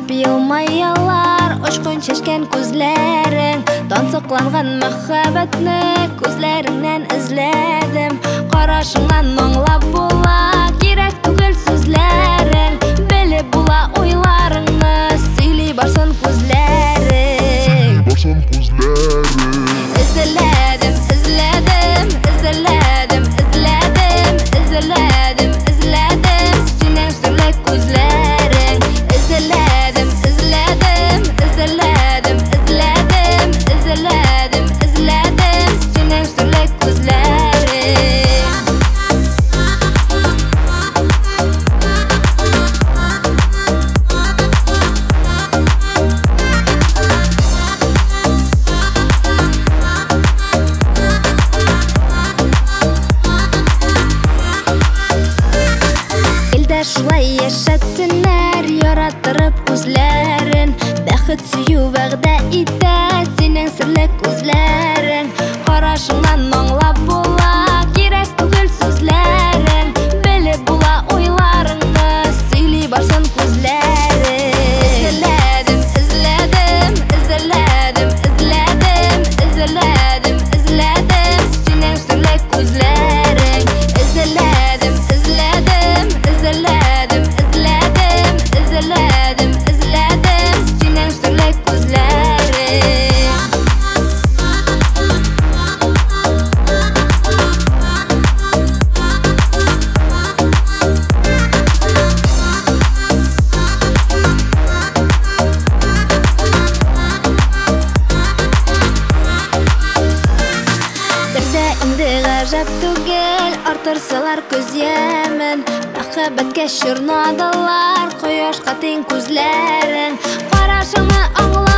Карап елмаялар, очкун чечкен күзләрең. Тансыкланган мәхәббәтне күзләреңнән эзләдем. Карашыңнан аңлап була, кирәк түгел сүзләрең. Белеп була уйларыңны, сөйли барсын күзләрең. Эзләдем, эзләдем, эзләдем, эзләдем, эзләдем, эзләдем синең серле күзләрең. Эзләдем, эзләдем, эзләдем, эзләдем, эзләдем, эзләдем синең серле күзләрең. Шулай яшәтсеннәр, яратырып күзләрен. Бәхет сөю вәгъдә итә синең серле күзләрең. Карашыңнан аңлап була, кирәк түгел сүзләрең. Белеп була уйларыңны, сөйли барсын күзләрең. Эзләдем, эзләдем, эзләдем, эзләдем, эзләдем, эзләдем синең серле күзләрең. Эзләдем, эзләдем, эзләдем, эзләдем, эзләдем, эзләдем синең серле күзләрең. Бердә инде гаҗәп түгел, артырсалар күз ямен. Мәхәббәткә чорнадылар, кояшка тең күзләрең. Карашыңны аңла